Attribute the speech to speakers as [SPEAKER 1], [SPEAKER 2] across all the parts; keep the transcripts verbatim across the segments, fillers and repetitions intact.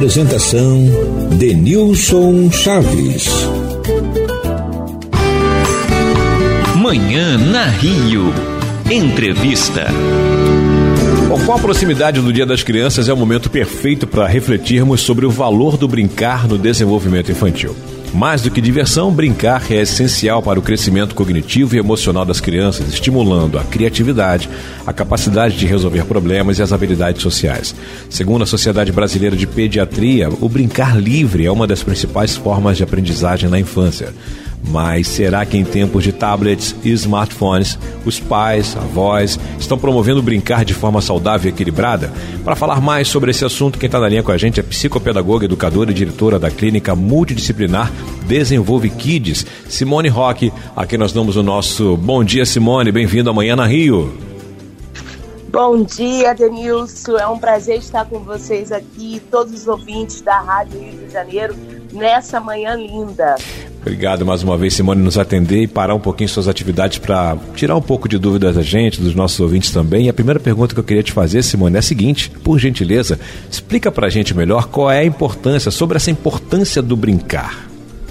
[SPEAKER 1] Apresentação Denilson Chaves.
[SPEAKER 2] Manhã na Rio. Entrevista.
[SPEAKER 3] Bom, com a proximidade do Dia das Crianças, é o momento perfeito para refletirmos sobre o valor do brincar no desenvolvimento infantil. Mais do que diversão, brincar é essencial para o crescimento cognitivo e emocional das crianças, estimulando a criatividade, a capacidade de resolver problemas e as habilidades sociais. Segundo a Sociedade Brasileira de Pediatria, o brincar livre é uma das principais formas de aprendizagem na infância. Mas será que em tempos de tablets e smartphones, os pais, avós, estão promovendo o brincar de forma saudável e equilibrada? Para falar mais sobre esse assunto, quem está na linha com a gente é psicopedagoga, educadora e diretora da Clínica Multidisciplinar Desenvolve Kids, Simone Roque. Aqui nós damos o nosso bom dia, Simone, bem-vindo amanhã na Rio.
[SPEAKER 4] Bom dia, Denilson, é um prazer estar com vocês aqui, todos os ouvintes da Rádio Rio de Janeiro, nessa manhã linda.
[SPEAKER 3] Obrigado mais uma vez, Simone, nos atender e parar um pouquinho suas atividades para tirar um pouco de dúvidas da gente, dos nossos ouvintes também. E a primeira pergunta que eu queria te fazer, Simone, é a seguinte: por gentileza, explica para a gente melhor qual é a importância, sobre essa importância do brincar.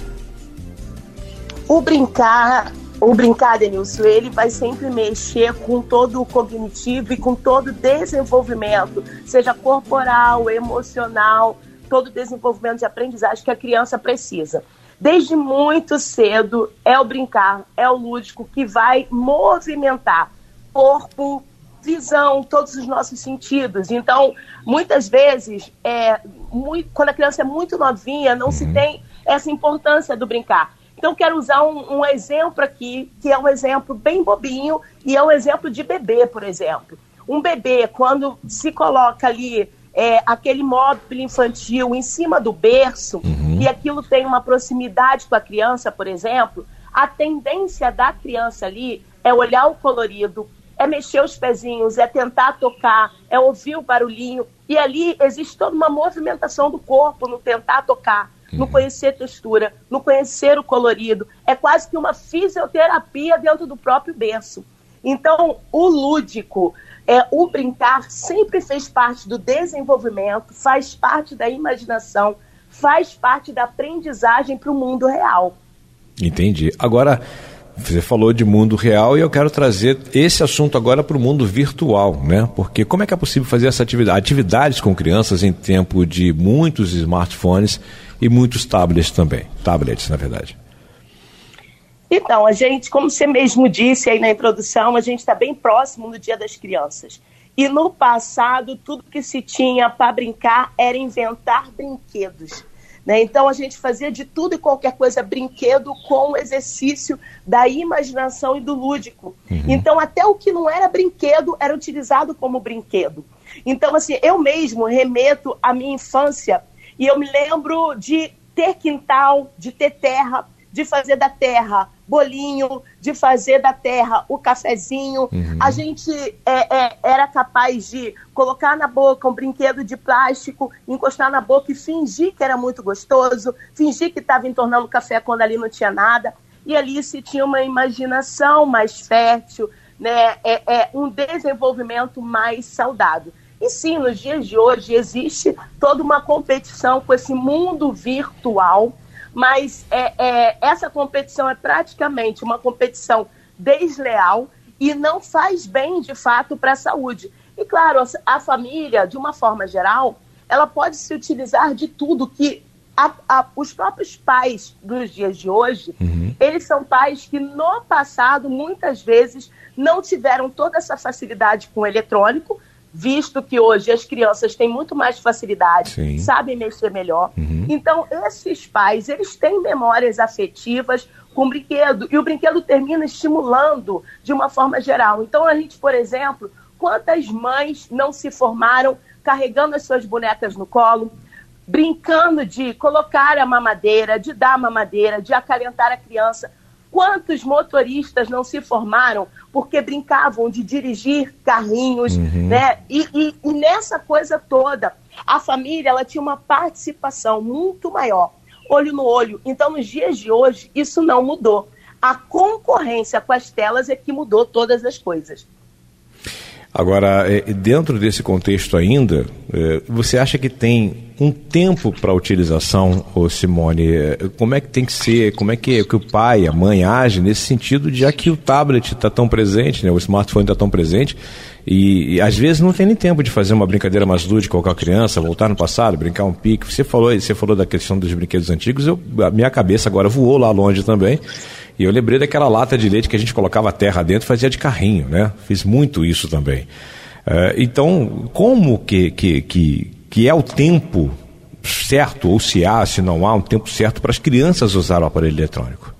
[SPEAKER 4] O brincar, o brincar, Denilson, ele vai sempre mexer com todo o cognitivo e com todo o desenvolvimento, seja corporal, emocional, todo o desenvolvimento de aprendizagem que a criança precisa. Desde muito cedo, é o brincar, é o lúdico que vai movimentar corpo, visão, todos os nossos sentidos. Então, muitas vezes, é, muito, quando a criança é muito novinha, não se tem essa importância do brincar. Então, quero usar um, um exemplo aqui, que é um exemplo bem bobinho, e é um exemplo de bebê, por exemplo. Um bebê, quando se coloca ali É, aquele móvel infantil em cima do berço, uhum. e aquilo tem uma proximidade com a criança, por exemplo, a tendência da criança ali é olhar o colorido, é mexer os pezinhos, é tentar tocar, é ouvir o barulhinho, e ali existe toda uma movimentação do corpo no tentar tocar, uhum. no conhecer textura, no conhecer o colorido. É quase que uma fisioterapia dentro do próprio berço. Então, o lúdico, É, o brincar sempre fez parte do desenvolvimento, faz parte da imaginação, faz parte da aprendizagem para o mundo real.
[SPEAKER 3] Entendi. Agora, você falou de mundo real e eu quero trazer esse assunto agora para o mundo virtual, né? Porque como é que é possível fazer essa atividade, atividades com crianças em tempo de muitos smartphones e muitos tablets também, tablets, na verdade?
[SPEAKER 4] Então, a gente, como você mesmo disse aí na introdução, a gente está bem próximo do Dia das Crianças. E no passado, tudo que se tinha para brincar era inventar brinquedos, né? Então, a gente fazia de tudo e qualquer coisa brinquedo com o exercício da imaginação e do lúdico. Uhum. Então, até o que não era brinquedo era utilizado como brinquedo. Então, assim, eu mesmo remeto à minha infância e eu me lembro de ter quintal, de ter terra, de fazer da terra bolinho, de fazer da terra o cafezinho. Uhum. A gente é, é, era capaz de colocar na boca um brinquedo de plástico, encostar na boca e fingir que era muito gostoso, fingir que estava entornando café quando ali não tinha nada. E ali se tinha uma imaginação mais fértil, né? é, é um desenvolvimento mais saudável. E sim, nos dias de hoje existe toda uma competição com esse mundo virtual, mas é, é, essa competição é praticamente uma competição desleal e não faz bem, de fato, para a saúde. E, claro, a família, de uma forma geral, ela pode se utilizar de tudo que a, a, os próprios pais dos dias de hoje, uhum. eles são pais que, no passado, muitas vezes, não tiveram toda essa facilidade com o eletrônico, visto que hoje as crianças têm muito mais facilidade, Sim. sabem mexer melhor. Uhum. Então, esses pais, eles têm memórias afetivas com o brinquedo, e o brinquedo termina estimulando de uma forma geral. Então, a gente, por exemplo, quantas mães não se formaram carregando as suas bonecas no colo, brincando de colocar a mamadeira, de dar a mamadeira, de acalentar a criança. Quantos motoristas não se formaram porque brincavam de dirigir carrinhos, uhum. né? E, e, e nessa coisa toda, a família ela tinha uma participação muito maior, olho no olho. Então, nos dias de hoje, isso não mudou. A concorrência com as telas é que mudou todas as coisas.
[SPEAKER 3] Agora, dentro desse contexto ainda, você acha que tem um tempo para utilização, ô Simone? Como é que tem que ser, como é que, que o pai, a mãe age nesse sentido, já que o tablet está tão presente, né, o smartphone está tão presente, e, e às vezes não tem nem tempo de fazer uma brincadeira mais lúdica com a criança, voltar no passado, brincar um pique. Você falou, você falou da questão dos brinquedos antigos, eu, a minha cabeça agora voou lá longe também, e eu lembrei daquela lata de leite que a gente colocava terra dentro e fazia de carrinho, né? Fiz muito isso também. Uh, então, como que, que, que, que é o tempo certo, ou se há, se não há um tempo certo para as crianças usar o aparelho eletrônico?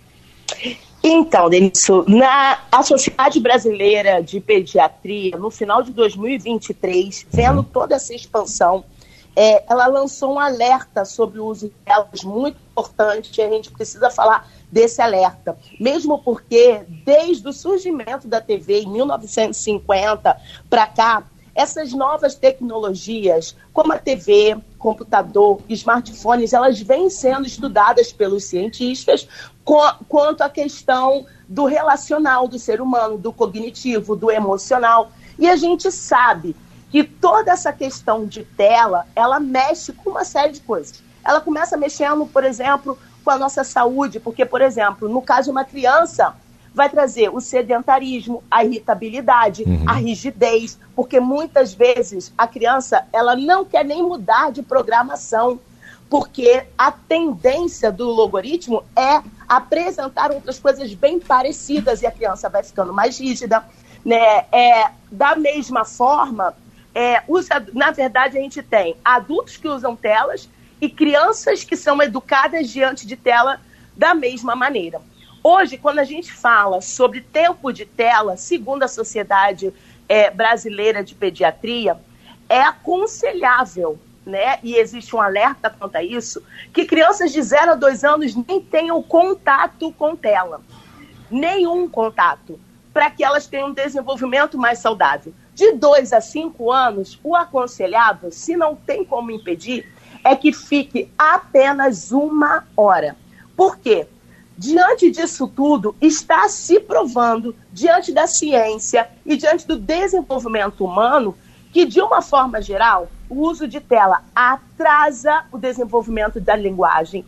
[SPEAKER 4] Então, Denilson, na a Sociedade Brasileira de Pediatria, no final de dois mil e vinte e três, vendo uhum. toda essa expansão, é, ela lançou um alerta sobre o uso de telas muito importante, e a gente precisa falar desse alerta, mesmo porque desde o surgimento da T V em mil novecentos e cinquenta para cá, essas novas tecnologias, como a T V, computador, smartphones, elas vêm sendo estudadas pelos cientistas co- quanto à questão do relacional do ser humano, do cognitivo, do emocional, e a gente sabe que toda essa questão de tela, ela mexe com uma série de coisas. Ela começa mexendo, por exemplo, com a nossa saúde, porque, por exemplo, no caso de uma criança, vai trazer o sedentarismo, a irritabilidade, uhum. a rigidez, porque muitas vezes a criança ela não quer nem mudar de programação, porque a tendência do logaritmo é apresentar outras coisas bem parecidas e a criança vai ficando mais rígida, né? É, da mesma forma, é, usa, na verdade a gente tem adultos que usam telas e crianças que são educadas diante de tela da mesma maneira. Hoje, quando a gente fala sobre tempo de tela, segundo a Sociedade é, Brasileira de Pediatria, é aconselhável, né? E existe um alerta quanto a isso, que crianças de zero a dois anos nem tenham contato com tela. Nenhum contato, para que elas tenham um desenvolvimento mais saudável. De dois a cinco anos, o aconselhável, se não tem como impedir, é que fique apenas uma hora. Por quê? Diante disso tudo, está se provando, diante da ciência e diante do desenvolvimento humano, que, de uma forma geral, o uso de tela atrasa o desenvolvimento da linguagem,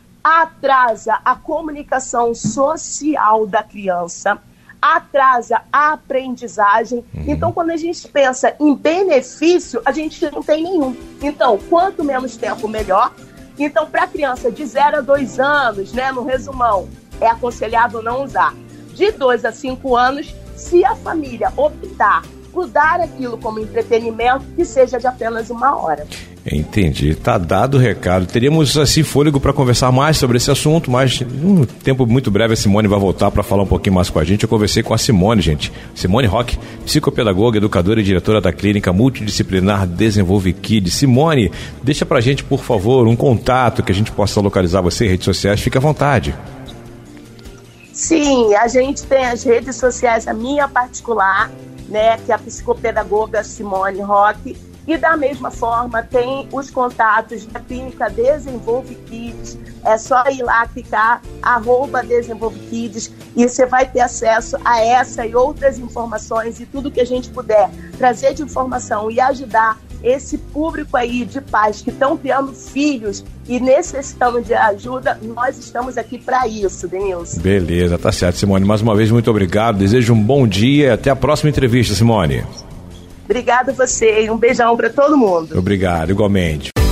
[SPEAKER 4] atrasa a comunicação social da criança, atrasa a aprendizagem. Uhum. Então, quando a gente pensa em benefício, a gente não tem nenhum. Então, quanto menos tempo, melhor. Então, para a criança de zero a dois anos, né, no resumão, é aconselhável não usar. De dois a cinco anos, se a família optar por dar aquilo como entretenimento, que seja de apenas uma hora.
[SPEAKER 3] Entendi, tá dado o recado. Teríamos assim fôlego para conversar mais sobre esse assunto, mas em um tempo muito breve a Simone vai voltar para falar um pouquinho mais com a gente. Eu conversei com a Simone, gente. Simone Roque, psicopedagoga, educadora e diretora da Clínica Multidisciplinar Desenvolve Kids. Simone, deixa pra gente, por favor, um contato que a gente possa localizar você em redes sociais. Fique à vontade.
[SPEAKER 4] Sim, a gente tem as redes sociais, a minha particular, né, que é a psicopedagoga Simone Roque. E da mesma forma tem os contatos da Clínica Desenvolve Kids, é só ir lá clicar, arroba Desenvolve Kids, e você vai ter acesso a essa e outras informações e tudo que a gente puder trazer de informação e ajudar esse público aí de pais que estão criando filhos e necessitando de ajuda, nós estamos aqui para isso, Denilson.
[SPEAKER 3] Beleza, tá certo, Simone. Mais uma vez, muito obrigado, desejo um bom dia e até a próxima entrevista, Simone.
[SPEAKER 4] Obrigado a você e um beijão para todo mundo.
[SPEAKER 3] Obrigado, igualmente.